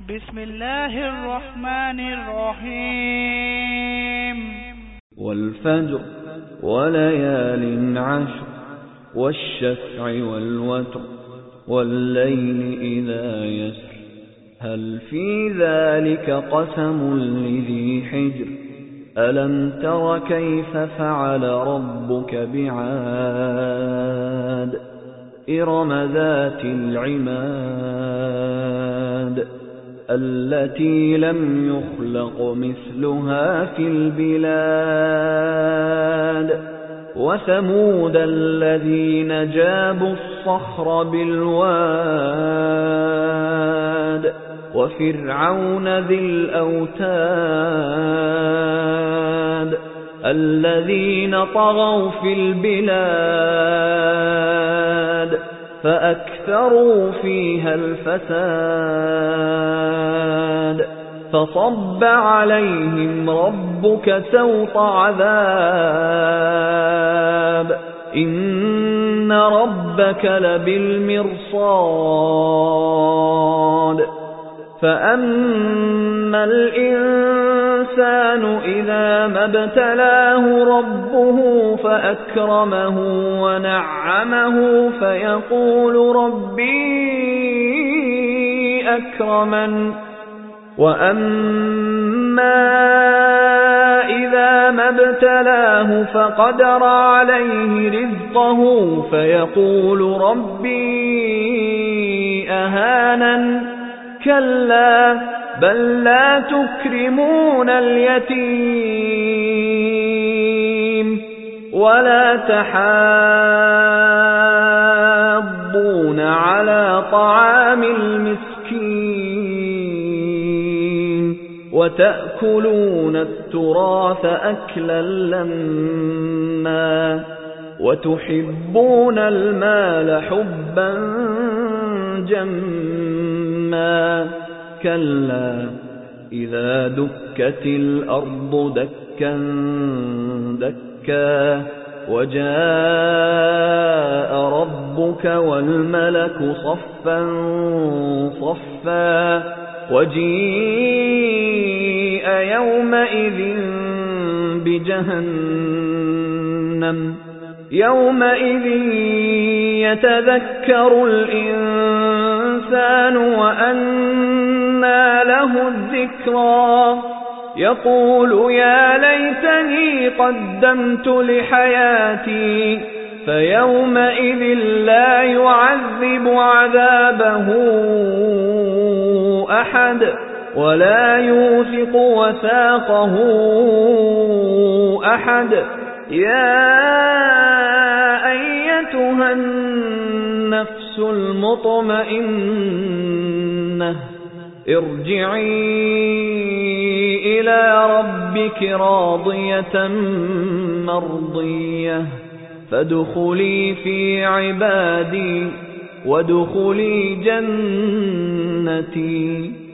بسم الله الرحمن الرحيم والفجر وليال عشر والشفع والوتر والليل إذا يسر هل في ذلك قسم لذي حجر ألم تر كيف فعل ربك بعاد إرم ذات العماد التي لم يخلق مثلها في البلاد وثمود الذين جابوا الصخر بالواد وفرعون ذي الأوتاد الذين طغوا في البلاد فأكثروا فيها الفساد فصب عليهم ربك سوط عذاب إن ربك لبالمرصاد فأما الإنسان إذا ما ابتلاه ربه فأكرمه ونعمه فيقول ربي أكرمن وأما إذا ما ابتلاه فقدر عليه رزقه فيقول ربي أهانن كلا بل لا تكرمون اليتيم ولا تحاضون على طعام المسكين وتأكلون التراث أكلا لما وتحبون المال حبا جما كلا إذا دكت الأرض دكا دكا وجاء ربك والملك صفا صفا وجيء يومئذ بجهنم يومئذ يتذكر الإنسان وأنى له الذكرى يقول يا ليتني قدمت لحياتي فيومئذ لا يعذب عذابه أحد ولا يوثق وثاقه أحد يا أيتها النفس المطمئنة ارجعي إلى ربك راضية مرضية فادخلي في عبادي وادخلي جنتي